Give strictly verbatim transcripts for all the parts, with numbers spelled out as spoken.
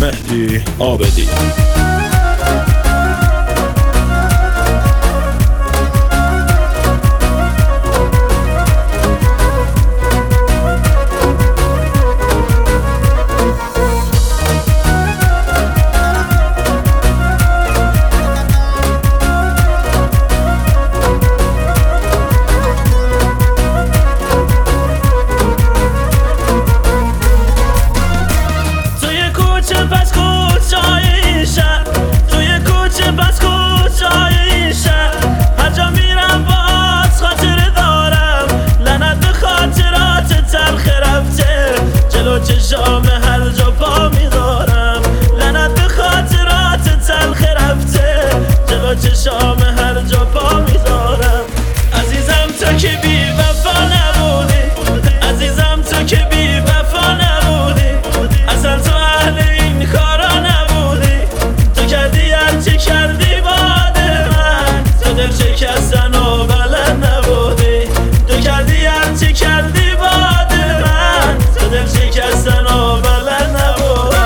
مهدی عابدی. پس کوچای این شهر، توی کوچه پس کوچای این شهر، هر جا میرم باز خاطره دارم، لعنت به خاطرات تلخ رفته، جلو چشام هر جا پا میذارم، لعنت به خاطرات تلخ رفته، جلو چشام هر جا پا میذارم. عزیزم تو که بی وفا نبودی، عزیزم تو که بی وفا نبودی، اصلا تو اهل این کارا نبودی، تو کردی هرچی کردی باد من، تو دل شکستن و بلد نبودی، تو کردی هرچی کردی باد من، تو دل شکستن و بلد نبودی.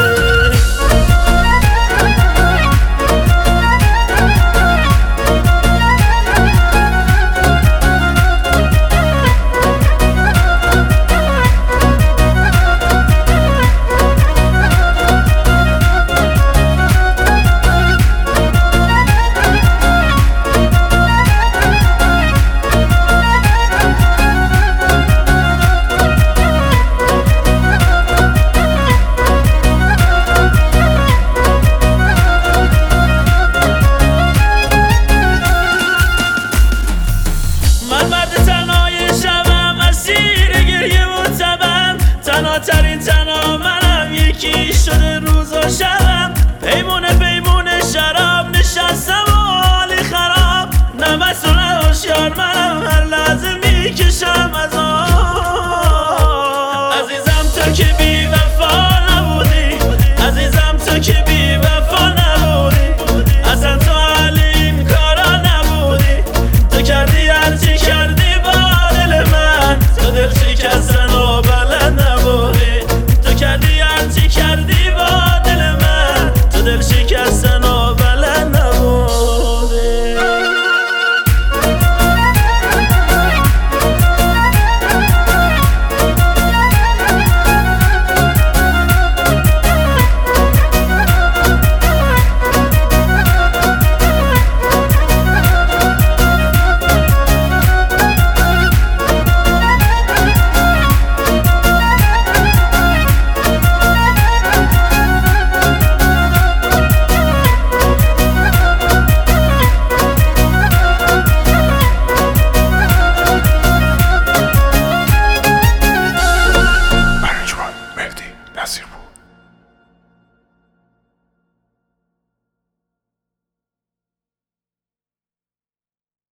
تنها تنها منم، یکی شده روز و شبم، پیمونه پیمونه شراب نشستم و حالی خراب، نه مسئول نه هوشیار منم، هر لحظه میکشم از آب. عزیزم تو که بی